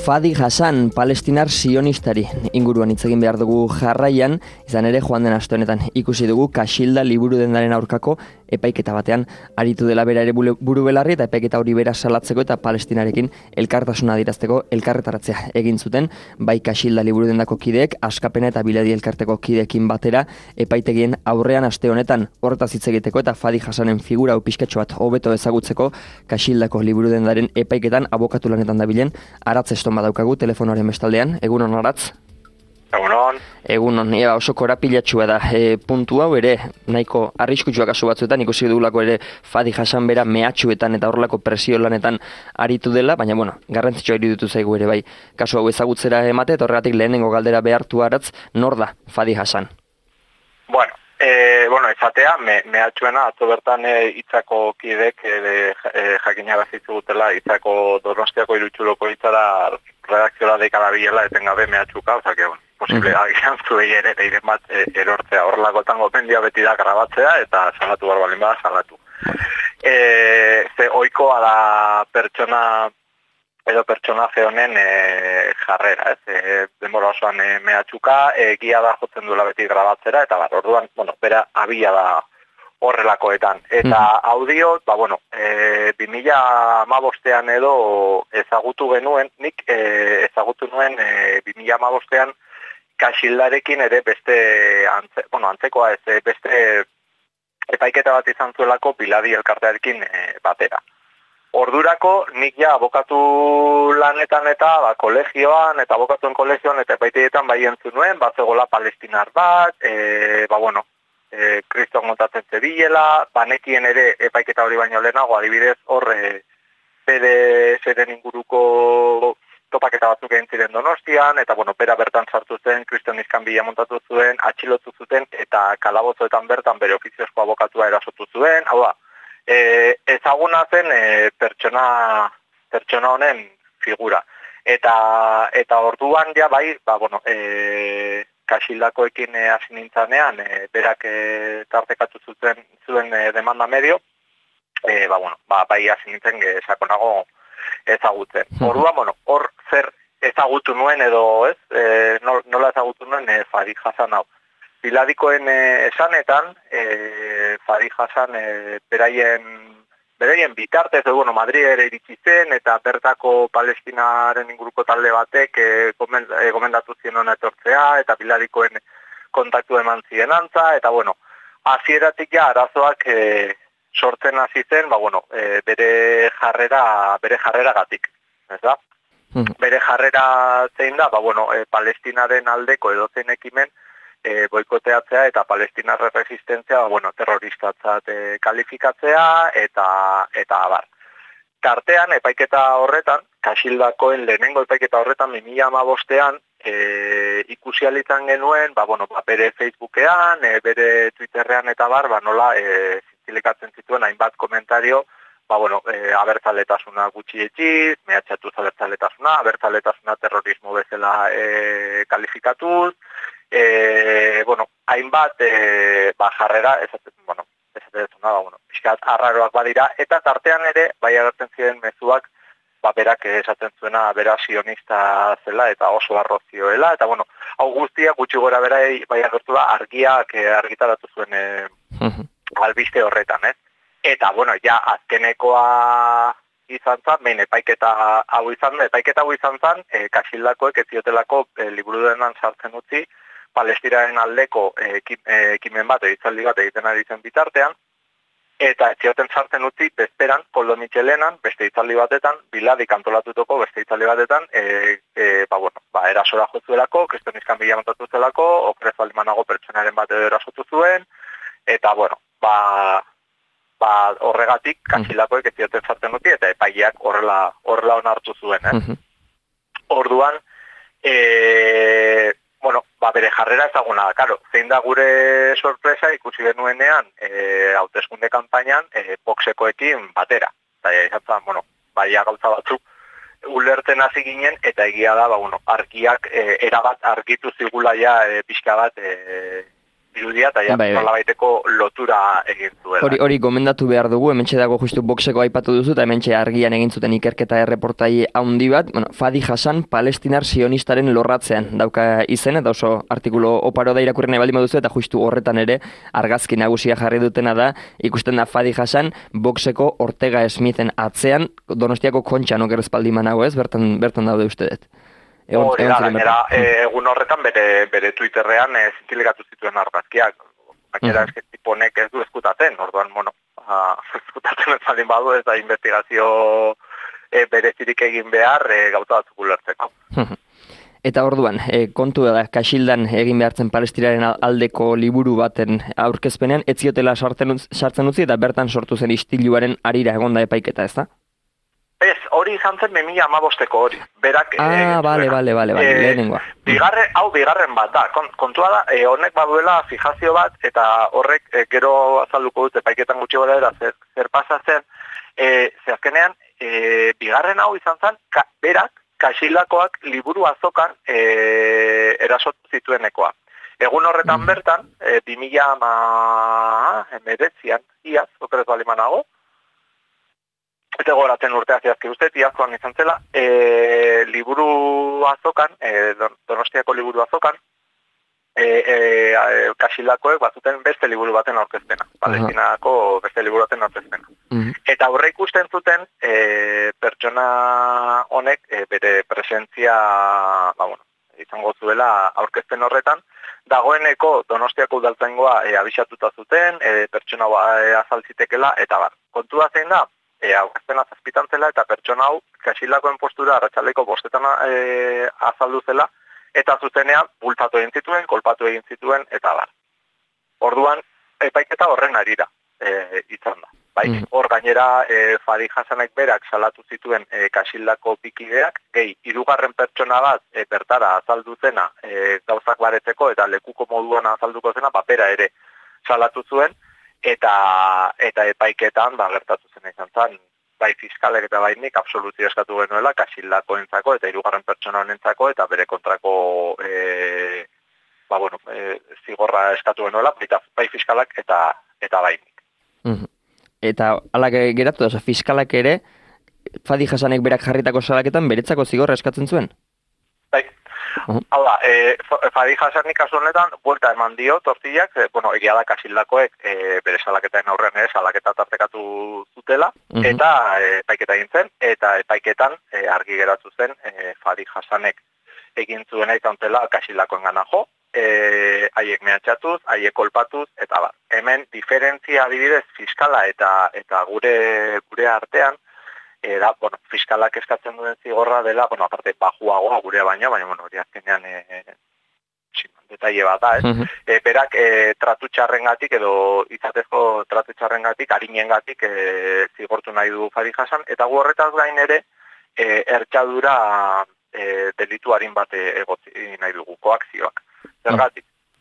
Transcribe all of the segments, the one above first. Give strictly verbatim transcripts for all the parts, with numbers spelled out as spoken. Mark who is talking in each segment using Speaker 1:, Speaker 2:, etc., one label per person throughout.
Speaker 1: Fadi Hassan, palestinar sionistari inguruan hitz egin behar dugu jarraian, izan ere joan den aste honetan ikusi dugu Kaxilda liburu dendaren aurkako epaiketa batean aritu dela bera ere buru belarri eta epaiketa hori bera salatzeko eta palestinarekin elkartasuna adierazteko elkarretaratzea egin zuten, bai Kaxilda liburu dendako kideek, Askapena eta Biladi elkarteko kideekin batera epaitegien aurrean aste honetan horretaz hitz egiteko eta Fadi Hassanen figura hau pixkatxo bat hobeto ezagutzeko Kaxildako liburu dendaren epaiketan abokatu lanetan dabilen Aratz Eston badaukagu telefonoaren bestaldean. Egunon, Aratz?
Speaker 2: Egunon.
Speaker 1: Egunon, ea, oso korapilatxua da. E, puntu hau ere, nahiko arriskutsua kasu batzuetan, ikusi dugulako ere Fadi Hassan bera mehatxuetan eta horrelako presio lanetan aritu dela, baina, bueno, garrantzitsua iruditu zaigu ere bai. Kasu hau ezagutzera emate, eta horregatik lehenengo galdera behartu Aratz, nor da Fadi Hassan?
Speaker 2: Bueno, e, bueno, ezatea, me, mehatxuena, atzo bertan e, itzako kidek e, e, jakinagazitzu gutela, itzako Donostiako irutxuloko itzara redakzioa deikala bilela etengabe mehatxuka, oza que, bueno, posible uh-huh. agian zuei ere eiren bat e, erortzea, horrelakotan gopendia beti da grabatzea eta salatu barbalin bada salatu. E, ze oikoa da pertsona edo pertsonaje honen e, jarrera, ez? E, denbora osoan e, mehatxuka, egia da jotzen duela beti grabatzera, eta bar, orduan, bueno, bera abia da horrelakoetan. Eta mm. audio, ba, bueno, e, bi mila hamabostean edo ezagutu genuen, nik e, ezagutu nuen e, bi mila hamabostean Kaxildarekin ere beste, antze, bueno, antzekoa ez, beste epaiketa bat izan zuelako Biladi elkartearekin e, batera. Ordurako nik ja abokatu lanetan eta ba, kolegioan eta abokatuen kolegioan eta epaiteetan bai entzun nuen, bat zegoela palestinar bat, e, ba bueno, e, kriston montatzen zebilela, banekien ere epaiketa hori baino lehenago, adibidez hor e, P D S-ren inguruko topaketa batzuk egin ziren Donostian, eta bueno, bera bertan sartu zen, kriston iskanbila montatu zuen, atxilotu zuten, eta kalabozoetan bertan bere ofiziozko abokatua erasotu zuen, hau da, E, ezaguna zen e, pertsona, pertsona honen figura. Eta, eta orduan ja bai, ba, bueno, e, Kaxildakoekin e, hasi nintzanean, e, berak e, tartekatu zuten, zuen e, demanda medio, e, ba, bueno, ba, bai hasi nintzen e, sakonago ezagutzen. Orduan, bueno, hor zer ezagutu nuen edo ez, e, nola ezagutu nuen e, Fadi Hassan hau. Biladikoen e, esanetan, e, Fadi Hassan e, beraien, beraien bitartez, e, bueno, Madrid ere iritsi zen, eta bertako Palestinaren inguruko talde batek e, gomendatu zien hona etortzea, eta Biladikoen kontaktu eman zien antza, eta bueno, hasieratik ja arazoak e, sortzen hasi zen, ba bueno, e, bere jarrera, bere jarreragatik, ez da? Mm. Bere jarrera zein da, ba bueno, e, Palestinaren aldeko edozein ekimen E, boikoteatzea eta palestinarre resistentzia, bueno, terroristatzat e, kalifikatzea eta eta abar. Tartean, epaiketa horretan, Kaxildakoen lehenengo epaiketa horretan, bi mila hamabostean, e, ikusi alitzan genuen, ba, bueno, ba, bere Facebookean, e, bere Twitterrean eta bar, ba, nola, e, zintzilikatzen zituen hainbat komentario, ba, bueno, e, abertzaletasuna gutxietxiz, mehatxatuz abertzaletasuna, abertzaletasuna terrorismo bezala e, kalifikatuz, E, bueno, hainbat e, ba, jarrera, esaten, bueno, esaten dezuna, ba, bueno, pixkat arraroak badira, eta tartean ere, bai agertzen ziren mezuak, ba, berak esaten zuena, bera sionista zela, eta oso arrozioela, eta, bueno, hau guztia gutxi gora bera bai agertu da, argiak e, argitaratu zuen e, albiste horretan, ez? Eta, bueno, ja, azkenekoa izan zan, behin epaiketa hau izan, epaiketa hau izan zan, e, Kaxildakoek ez ziotelako e, liburu denan sartzen utzi, Palestinaren aldeko ekimen bat, editzaldi bat egiten ari zen bitartean, eta ez zioten sartzen utzi, bezperan, Koldo Mitxelenan, beste editzaldi batetan, Biladik antolatutoko beste editzaldi batetan, e, e, ba, bueno, ba, erasora jozuelako, kriston iskanbila montatu zelako, okrez balimanago pertsonaren bat edo erasotu zuen, eta, bueno, ba, ba horregatik, Kaxildakoek ez zioten sartzen utzi, eta epaileak horrela, horrela onartu zuen, eh? Uh-huh. Orduan, e, bueno, ba, bere jarrera ezaguna da, karo, zein da gure sorpresa ikusi genuenean e, hauteskunde kanpainan e, boxekoekin batera. Eta izan zen, bueno, baia gauza batzuk ulertzen hasi ginen, eta egia da, ba, bueno, argiak e, erabat argitu zigula ja e, pixka bat e, irudia, eta ja,
Speaker 1: bai, bai.
Speaker 2: nolabaiteko lotura egin zuela.
Speaker 1: Hori, hori gomendatu behar dugu, hementxe dago justu boxeko aipatu duzu, eta hementxe argian egin zuten ikerketa erreportai handi bat, bueno, Fadi Hassan palestinar sionistaren lorratzean dauka izen, eta oso artikulu oparo da irakurri nahi baldin baduzu, eta justu horretan ere argazki nagusia jarri dutena da, ikusten da Fadi Hassan boxeko Ortega Smithen atzean, Donostiako kontxan okerrezpaldiman nago ez, bertan, bertan daude uste dut.
Speaker 2: Egon, Hori da, gainera, egun horretan bere, bere Twitterrean e, zintilikatu zituen argazkiak. Gainera, uh -huh. ez honek ez du eskutatzen, orduan, bueno, uh, eskutatzen ez baldin badu ez da investigazio e, berezirik egin behar e, gauza batzuk ulertzeko.
Speaker 1: Eta orduan, e, kontu da, Kaxildan egin behartzen Palestinaren aldeko liburu baten aurkezpenean, ez ziotela sartzen utzi eta bertan sortu zen istiluaren arira egonda epaiketa, ez da?
Speaker 2: Ez, hori izan zen bi mila hamabosteko hori. Berak,
Speaker 1: ah, bale, bale, bale, bale, lehenengoa.
Speaker 2: Bigarren, hau bigarren bat da. Kontua da, e, honek baduela fijazio bat, eta horrek e, gero azalduko dut, epaiketan gutxi gara era, zer, zer pasa zen, e, zehazkenean, e, bigarren hau izan zen, ka, berak, Kaxilakoak liburu azokan e, erasotu zituenekoa. Egun horretan bertan, e, bi mila hemeretzian, iaz, okerez balimanago, eta goratzen urtea zehazki uste, iazkoan izan zela, e, liburu azokan, e, Donostiako liburu azokan, e, e, Kaxilakoek bazuten beste liburu baten aurkezpena, Palestinako beste liburu baten aurkezpena. Uh-huh. Eta aurre ikusten zuten, e, pertsona honek e, bere presentzia, ba, bueno, izango zuela aurkezpen horretan, dagoeneko Donostiako udaltzaingoa e, abisatuta zuten, e, pertsona e, azaltzitekela, eta bar. Kontua zein da, E, aurkezpena zazpitan zela eta pertsona hau Kaxilakoen postura arratsaldeko bostetan e, azaldu zela eta zuzenean bultzatu egin zituen, kolpatu egin zituen eta bar. Orduan epaiketa horren arira e, izan da. Bai, mm. Hor gainera e, Fadi Hassanek berak salatu zituen e, Kaxilako bikideak, gehi hirugarren pertsona bat e, bertara azaldu zena e, gauzak baretzeko eta lekuko moduan azalduko zena papera ere salatu zuen. Eta eta epaiketan ba gertatu zen izan zen, bai fiskalek eta bai nik absoluzio eskatu genuela Kaxilakoentzako eta hirugarren pertsona honentzako eta bere kontrako e, ba bueno, e, zigorra eskatu genuela, baita bai fiskalak eta eta bai nik.
Speaker 1: Mm-hmm. Eta hala geratu da, fiskalak ere Fadi Hassanek berak jarritako salaketan beretzako zigorra eskatzen zuen?
Speaker 2: Bai. Uh-huh. Hau da, e, Fadi Hassanik kasu honetan, buelta eman dio tortillak, e, bueno, egia da Kaxilakoek e, bere salaketaren aurrean ere salaketa tartekatu zutela, uh-huh. eta e, epaiketa egin zen, eta epaiketan e, argi geratu zen e, Fadi Hassanek egin zuena izan zela Kaxilakoen gana jo, e, haiek mehatxatuz, haiek kolpatuz, eta bat. Hemen diferentzia adibidez fiskala eta eta gure gure artean, da, bueno, fiskalak eskatzen duen zigorra dela, bueno, aparte, bajuagoa gurea baina, baina, bueno, hori azkenean e, e, detaile bat da, ez? Uh-huh. E, berak e, tratu txarrengatik edo izatezko tratu txarrengatik, harinengatik e, zigortu nahi du Fadi Hassan, eta gu horretaz gain ere, e, ertxadura e, delitu harin bat egotzi nahi dugu, koakzioak. Zergatik,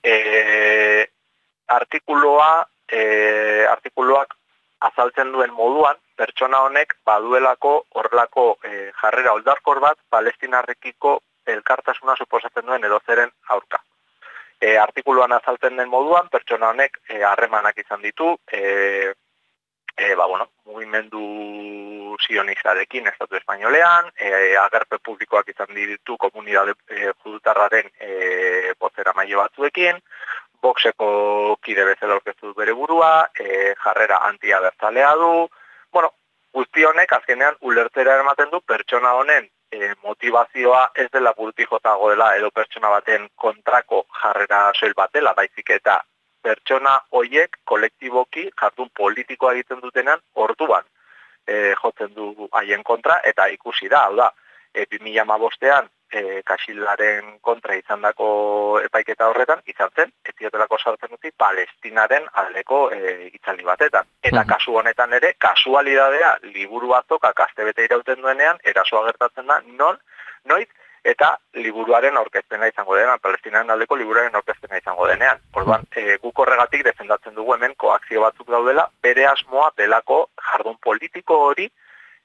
Speaker 2: e, artikuloa, e, artikuluak azaltzen duen moduan, pertsona honek baduelako horrelako e, jarrera oldarkor bat palestinarrekiko elkartasuna suposatzen duen edozeren aurka. E, artikuluan azaltzen den moduan, pertsona honek harremanak e, izan ditu, e, e, ba, bueno, mugimendu sionistarekin estatu espainolean, e, agerpe publikoak izan ditu komunidade e, judutarraren e, bozera maile batzuekin, boxeko kide bezala aurkeztu bere burua, e, jarrera anti-abertzalea du, bueno, guzti honek azkenean ulertzera ematen du pertsona honen e, motivazioa ez dela burutik jotago dela edo pertsona baten kontrako jarrera soil bat dela, baizik eta pertsona hoiek kolektiboki jardun politikoa egiten dutenan orduan e, jotzen du haien kontra eta ikusi da, hau da, e, bi mila hamabostean e, Kaxilaren kontra izandako epaiketa horretan, izan zen, ez diotelako sartzen utzi Palestinaren aldeko e, itzaldi batetan. Eta kasu honetan ere, kasualidadea liburu azokak astebete irauten duenean, erasoa gertatzen da, non, noiz, eta liburuaren aurkezpena izango denean, Palestinaren aldeko liburuaren aurkezpena izango denean. Orduan, e, guk horregatik defendatzen dugu hemen koakzio batzuk daudela, bere asmoa delako jardun politiko hori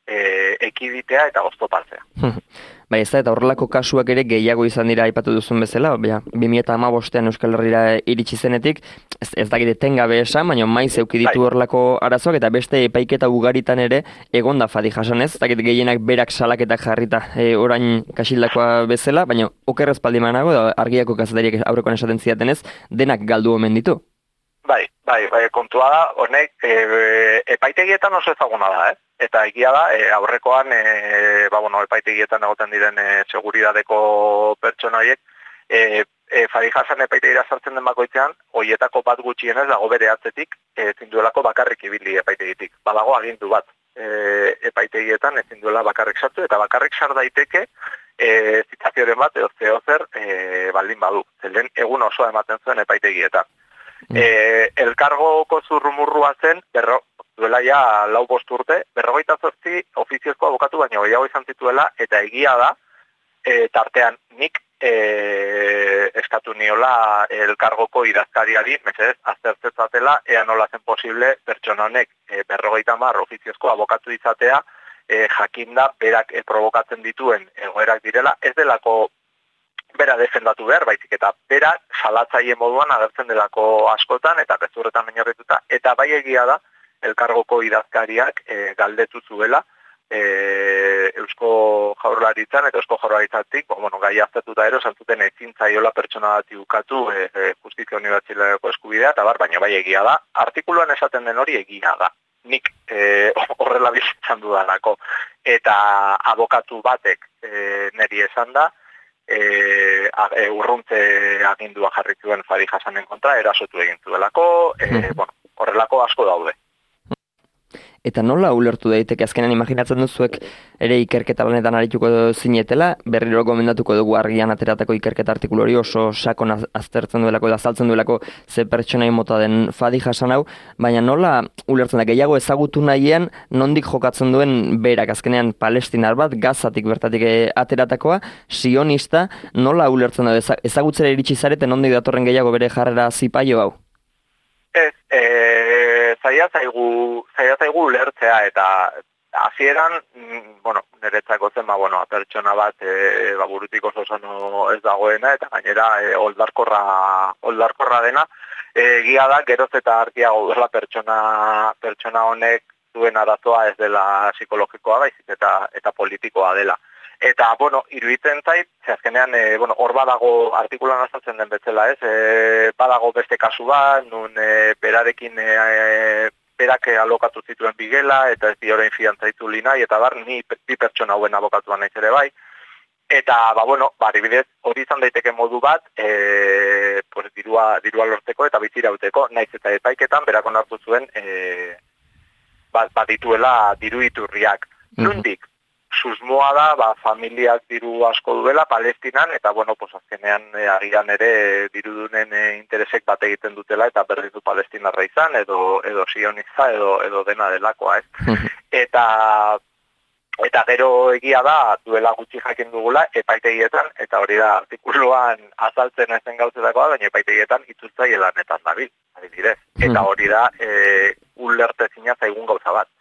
Speaker 2: e, ekiditea eta oztopatzea.
Speaker 1: Bai, ez da, eta horrelako kasuak ere gehiago izan dira aipatu duzun bezala, bi mila hamabostean Euskal Herrira iritsi zenetik, ez, ez dakit etengabe esan, baina maiz eduki ditu horrelako arazoak, eta beste epaiketa ugaritan ere egonda Fadi jasan ez, ez dakit gehienak berak salaketak jarrita e, orain Kaxildakoa bezala, baina okerrez paldi manago, da Argiako kazetariak aurrekoan esaten zidaten ez, denak galdu omen ditu.
Speaker 2: Bai, bai, bai, kontua da, honek e, epaitegietan oso ezaguna da, eh? Eta egia da, e, aurrekoan, e, ba, bueno, epaitegietan egoten diren e, seguridadeko pertsona horiek, e, e, Fadi Hasan epaitegira sartzen den bakoitzean, hoietako bat gutxienez dago bere atzetik, ezin duelako bakarrik ibili epaitegitik. Badago agindu bat e, epaitegietan ezin duela bakarrik sartu, eta bakarrik sar daiteke e, zitazioren bat, edo zehozer e, baldin badu. Zelen egun osoa ematen zuen epaitegietan. Mm. E, elkargoko zurrumurrua zen, berro, duela ja lau bost urte, berrogeita zortzi ofiziozko abokatu baino gehiago izan zituela, eta egia da, e, tartean nik e, eskatu niola elkargoko idazkariari, mesedez, aztertzezatela, ea nola zen posible pertsona honek e, berrogeita hamar ofiziozko abokatu izatea, e, jakinda berak e, provokatzen dituen egoerak direla, ez delako bera defendatu behar, baizik eta bera salatzaile moduan agertzen delako askotan eta gezurretan oinarrituta, eta bai egia da elkargoko idazkariak e, galdetu zuela e, Eusko Jaurlaritzan eta Eusko Jaurlaritzatik, bueno, gai aztertuta ero, zantzuten ezin zaiola pertsona bat ukatu e, e, Justizia Unibertsitateko eskubidea, eta bar, baina bai egia da, artikuluan esaten den hori egia da. Nik e, horrela bizitzan dudanako, eta abokatu batek e, niri esan da, E, e, urruntze agindua jarri zuen Fadi Hasanen kontra, erasotu egin zuelako, e, bueno, horrelako asko daude.
Speaker 1: Eta nola ulertu daiteke azkenan imaginatzen duzuek ere ikerketa lanetan arituko zinetela, berriro gomendatuko dugu Argian ateratako ikerketa artikulu hori oso sakon aztertzen duelako eta azaltzen duelako ze pertsonai mota den Fadi Hasan hau, baina nola ulertzen da gehiago ezagutu nahian nondik jokatzen duen berak azkenean palestinar bat, Gazatik bertatik ateratakoa, sionista, nola ulertzen da ezagutzera iritsi zarete nondik datorren gehiago bere jarrera zipaio hau?
Speaker 2: Ez, e, zaila zaigu, zaila zaigu ulertzea eta hasieran, bueno, niretzako zen, ba, bueno, pertsona bat e, ba, burutik oso zono ez dagoena eta gainera e, oldarkorra, oldarkorra dena, egia da, geroz eta argiago dela pertsona, pertsona honek duen arazoa ez dela psikologikoa baizik eta, eta politikoa dela. Eta, bueno, iruditzen zait, ze azkenean, e, bueno, hor badago artikulan azaltzen den betzela, ez? E, badago beste kasu bat, nun e, berarekin e, berak alokatu zituen bigela, eta ez di orain fiantza itzuli nahi, eta bar, ni bi pertsona hauen abokatuan naiz ere bai. Eta, ba, bueno, ba, adibidez, hori izan daiteke modu bat, e, pues, dirua, dirua lortzeko eta bizirauteko, naiz eta epaiketan, berak onartu zuen, e, bat, bat dituela diru iturriak. Mm-hmm. Nundik? Susmoa da, ba, familiak diru asko duela Palestinan, eta, bueno, pues, azkenean e, agian ere dirudunen e, interesek bat egiten dutela, eta berdin du palestinarra izan, edo, edo sionista, edo, edo dena delakoa, ez? Eta, eta gero egia da, duela gutxi jakin dugula, epaitegietan, eta hori da artikuluan azaltzen ezen gauzetakoa, baina epaitegietan itzultzaile lanetan dabil, adibidez. Eta hori da, e, ulertezina zaigun gauza bat.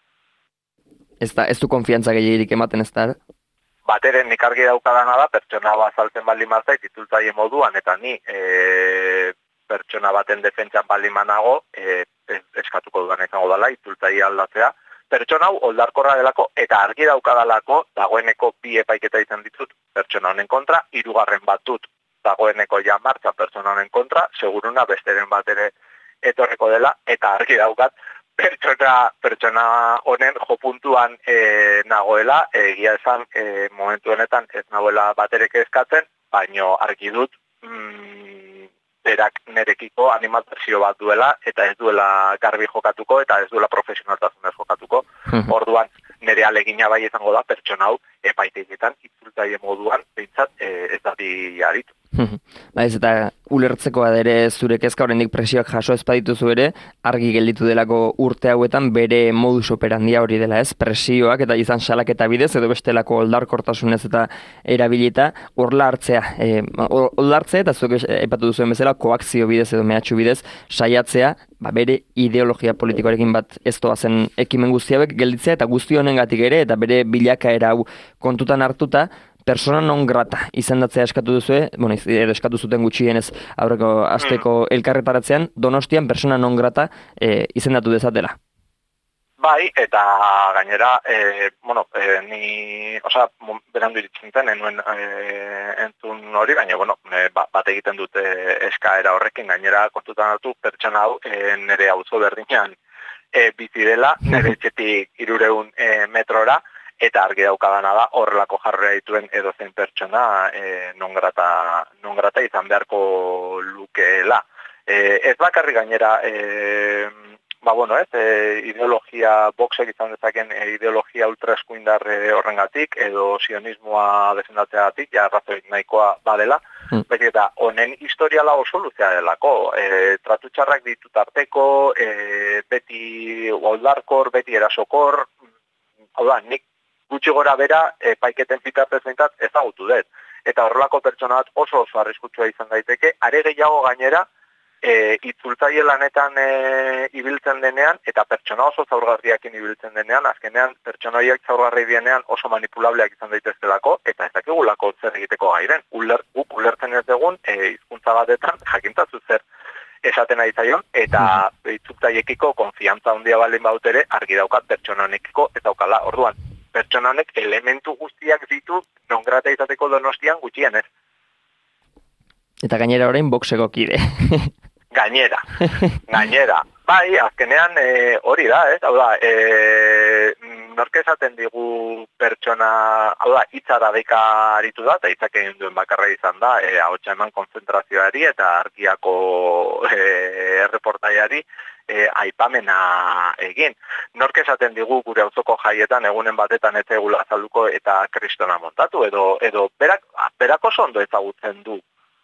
Speaker 1: Ez da, ez du konfiantza gehiagirik ematen ez da?
Speaker 2: Bateren nik argi daukadana da, pertsona bat saltzen baldin marzait, itzultzaile moduan, eta ni e, pertsona baten defentsan baldin manago, e, eskatuko dudan izango dela, itzultzaile aldatzea. Pertsona hau oldarkorra delako, eta argi daukadalako, dagoeneko bi epaiketa izan ditut pertsona honen kontra, hirugarren bat dut dagoeneko ja martza pertsona honen kontra, seguruna besteren bat ere etorreko dela, eta argi daukat, Pertsona, pertsona honen jopuntuan e, nagoela, egia esan e, momentu honetan ez nagoela baterek eskatzen, baino argi dut mm, berak nerekiko animazio bat duela, eta ez duela garbi jokatuko, eta ez duela profesionaltasunez jokatuko. Orduan, nire alegina bai izango da pertsona hau epaitegietan itzultzaile moduan, behintzat e, ez dati aritu.
Speaker 1: Ba ez eta ulertzekoa ere zure kezka oraindik presioak jaso ez badituzu ere, argi gelditu delako urte hauetan bere modus operandia hori dela, ez? Presioak eta izan salaketa bidez edo bestelako oldarkortasunez eta erabilita horla hartzea. E, oldartzea eta zuek aipatu duzuen bezala koakzio bidez edo mehatxu bidez saiatzea, ba bere ideologia politikoarekin bat ez doazen ekimen guzti hauek gelditzea eta guzti honengatik ere eta bere bilakaera hau kontutan hartuta persona non grata izendatzea eskatu duzue, bueno, edo eskatu zuten gutxienez aurreko asteko elkarretaratzean, Donostian persona non grata e, izendatu dezatela.
Speaker 2: Bai, eta gainera, e, bueno, e, ni, oza, berandu iritzen zen, enuen e, entzun hori, baina, bueno, e, bat egiten dute eskaera horrekin, gainera kontutan hartu pertsona hau e, nire auzo berdinean e, bizi dela, nire etxetik hirureun e, metrora, eta argi daukadana da horrelako jarrera dituen edozein pertsona e, non grata, non grata izan beharko lukeela. E, ez bakarri gainera, e, ba bueno, ez, e, ideologia, boxek izan dezaken e, ideologia ultraeskuindar e, horrengatik, edo sionismoa defendatzeagatik, ja arrazoik nahikoa badela, mm. baizik eta honen historiala oso luzea delako, e, tratu txarrak ditut arteko, e, beti oldarkor, beti erasokor, hau da, nik gutxi gora bera, e, paiketen bitartez behintzat ezagutu dut. Eta horrelako pertsona bat oso oso arriskutsua izan daiteke, are gehiago gainera, e, itzultzaile lanetan e, ibiltzen denean, eta pertsona oso zaurgarriakin ibiltzen denean, azkenean pertsona horiek zaurgarri dienean oso manipulableak izan daitezkelako, eta ez dakigulako zer egiteko gairen. Uler, guk ulertzen ez dugun, e, hizkuntza batetan jakintazu zer esaten ari zaion, eta itzultzaileekiko konfiantza handia baldin badut ere, argi daukat pertsona honekiko ez daukala. Orduan, pertsona honek elementu guztiak ditu non grata izateko Donostian gutxienez.
Speaker 1: Eta gainera orain boxeko kide.
Speaker 2: Gainera, gainera. Bai, azkenean e, hori da, ez? Hau da, e, nork esaten digu pertsona, hau da, hitzara deka aritu da, eta hitzak egin duen bakarra izan da, e, ahotsa eman konzentrazioari eta argiako e, erreportaiari E, aipamena egin. Nork esaten digu gure auzoko jaietan egunen batetan ez egula azalduko eta kristona montatu, edo, edo berak, berak oso ondo ezagutzen du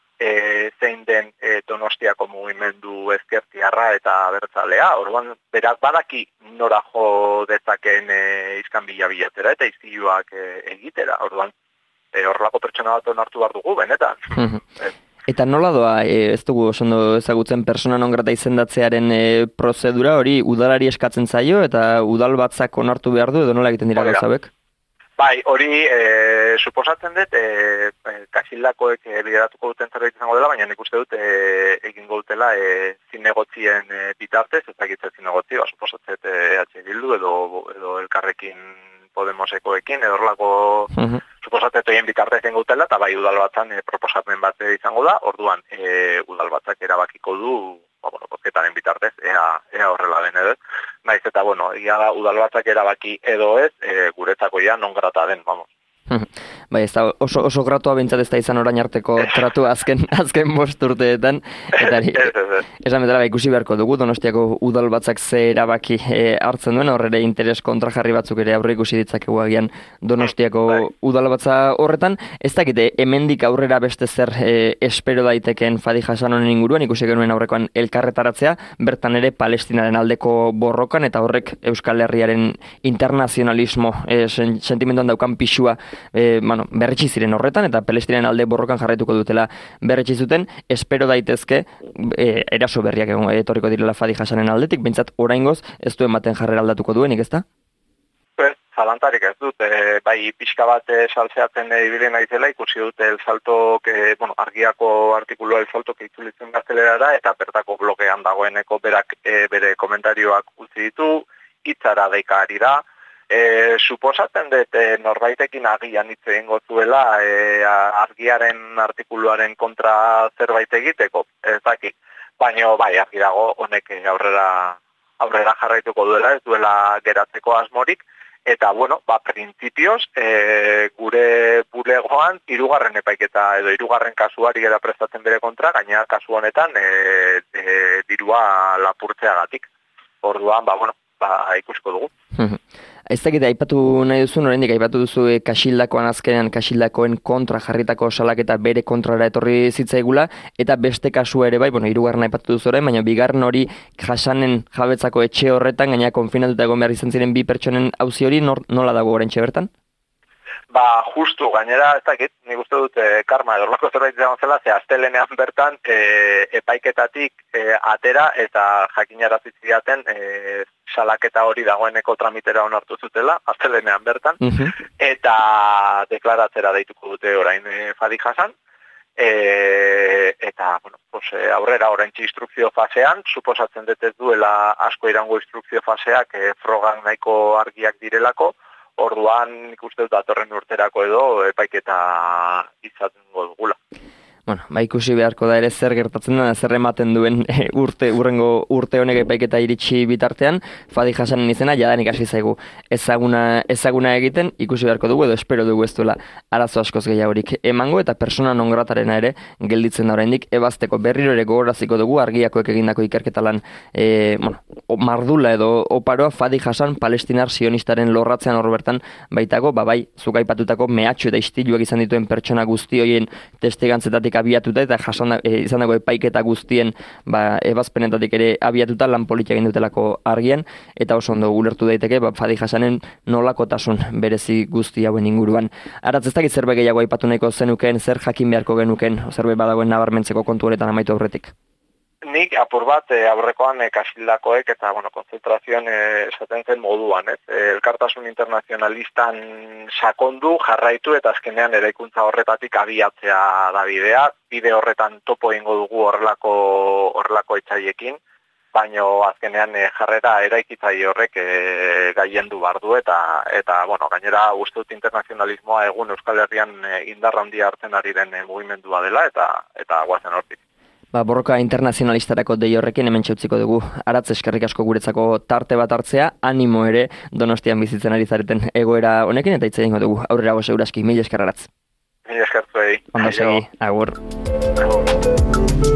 Speaker 2: e, zein den e, Donostiako mugimendu ezkertiarra eta abertzalea, orduan berak badaki nora jo dezaken e, iskanbila bilatera eta iztiluak e, egitera, orduan e, horrelako pertsona bat onartu behar dugu, benetan.
Speaker 1: Eta nola doa, e, ez dugu osondo ezagutzen persona non grata izendatzearen e, prozedura hori udalari eskatzen zaio eta udal batzak onartu behar du edo nola egiten dira gauzabek?
Speaker 2: Bai, hori e, suposatzen dut, e, e, kasildakoek e, bideratuko duten zerbait izango dela, baina nik uste dut e, egingo dutela e, zinegotzien e, bitartez, ez dakitzen zinegotzi, ba, suposatzen dut E H Bildu edo, edo elkarrekin Podemosekoekin, edo horlako uh-huh. suposatzen dut bitartez egingo dutela, eta bai udal batzan e, proposatzen bat izango da, orduan e, udal batzak erabakiko du, ba, bueno, bozketaren bitartez, ea, ea horrela den edo. Naiz eta, bueno, ia da udal batzak erabaki edo ez, e, guretzako ja non grata den, vamos.
Speaker 1: Bai, ez da, oso, oso gratua bintzat ez da izan orain arteko tratu azken, azken bost urteetan. Eta esan betala, ba, ikusi beharko dugu, Donostiako udal batzak ze erabaki e, hartzen duen, horre ere interes kontrajarri batzuk ere aurre ikusi ditzakegu agian Donostiako bai. Udal batza horretan. Ez dakite, hemendik aurrera beste zer e, espero daiteken Fadi Hasan honen inguruan, ikusi genuen aurrekoan elkarretaratzea, bertan ere Palestinaren aldeko borrokan, eta horrek Euskal Herriaren internazionalismo e, sen, sentimenduan daukan pixua E, bueno, berretsi ziren horretan eta Palestinaren alde borrokan jarraituko dutela berretsi zuten. Espero daitezke e, eraso berriak egon etorriko direla Fadi Hasanen aldetik, behintzat oraingoz ez duen baten jarrera aldatuko duenik, ezta?
Speaker 2: Pues, zalantarik ez dut, e, bai pixka bat e, saltzeatzen e, ibili naizela, ikusi dute el salto, que, bueno, argiako artikulua el salto que itzulitzen gaztelerara, eta bertako blogean dagoeneko berak e, bere komentarioak utzi ditu, hitzara deikari da. E, suposatzen dut e, norbaitekin agian hitz egingo zuela e, argiaren artikuluaren kontra zerbait egiteko, ez dakit. Baina bai, argi dago honek aurrera aurrera jarraituko duela, ez duela geratzeko asmorik, eta bueno, ba printzipioz e, gure bulegoan hirugarren epaiketa edo hirugarren kasuari gara prestatzen bere kontra, gainera kasu honetan e, e, dirua lapurtzeagatik. Orduan, ba bueno, ba ikusiko dugu.
Speaker 1: ez dakit aipatu nahi duzu, oraindik aipatu duzu e, Kaxildakoan azkenean Kaxildakoen kontra jarritako salaketa bere kontrara etorri zitzaigula, eta beste kasua ere bai, bueno, hirugarren aipatu duzu orain, baina bigarren hori Jasanen jabetzako etxe horretan, gaina konfinatuta egon behar izan ziren bi pertsonen auzi hori nola dago oraintxe bertan?
Speaker 2: Ba, justu, gainera, ez dakit, nik uste dut e, karma edo lako zerbait izan zela, ze astelenean bertan e, epaiketatik e, atera eta jakinarazi zidaten e, salaketa hori dagoeneko tramitera onartu zutela, astelenean bertan, uh-huh. eta deklaratzera deituko dute orain e, Fadi Hasan, e, eta, bueno, pues, e, aurrera oraintxe instrukzio fasean, suposatzen dut ez duela asko irango instrukzio faseak e, frogan nahiko argiak direlako, orduan ikuste dut datorren urterako edo epaiketa izatengo dugula.
Speaker 1: Bueno, ba ikusi beharko da ere zer gertatzen da, zer ematen duen e, urte urrengo urte honek epaiketa iritsi bitartean, Fadi Hasanen izena jadanik hasi zaigu ezaguna ezaguna egiten, ikusi beharko dugu edo espero dugu ez duela arazo askoz gehiagorik emango, eta persona non gratarena ere gelditzen da oraindik ebazteko. Berriro ere gogoraziko dugu argiakoek egindako ikerketa lan e, bueno, mardula edo oparoa Fadi Hasan palestinar sionistaren lorratzean hor bertan baitago, ba bai, zuk aipatutako mehatxu eta istiluak izan dituen pertsona guzti horien testigantzetatik abiatuta eta jasan e, izan dago epaiketa guztien ba, ebazpenetatik ere abiatuta lan politia egin dutelako argian, eta oso ondo ulertu daiteke ba, Fadi Hasanen nolakotasun berezi guzti hauen inguruan. Aratz, ez dakit zerbait gehiago aipatu nahiko zenuken, zer jakin beharko genuken, zerbait badagoen nabarmentzeko kontu honetan amaitu aurretik?
Speaker 2: Nik apur bat e, aurrekoan e, Kaxildakoek eta bueno, konzentrazioan e, esaten zen moduan, ez? E, elkartasun internazionalistan sakondu, jarraitu eta azkenean eraikuntza horretatik abiatzea da bidea. Bide horretan topo egingo dugu horrelako horrelako etxaiekin, baino azkenean e, jarrera eraikitzaile horrek e, gaiendu bardu eta eta bueno, gainera uste dut internazionalismoa egun Euskal Herrian e, indar handia hartzen ari den e, mugimendua dela eta eta guazen hortik.
Speaker 1: Ba, borroka internazionalistarako dei horrekin hemen txautziko dugu. Aratz, eskerrik asko guretzako tarte bat hartzea, animo ere Donostian bizitzen ari zareten egoera honekin, eta hitz egingo dugu. Aurrera go seguraski, mila esker Aratz.
Speaker 2: Mila esker zuei.
Speaker 1: Ondo segi, agur.
Speaker 2: Agur.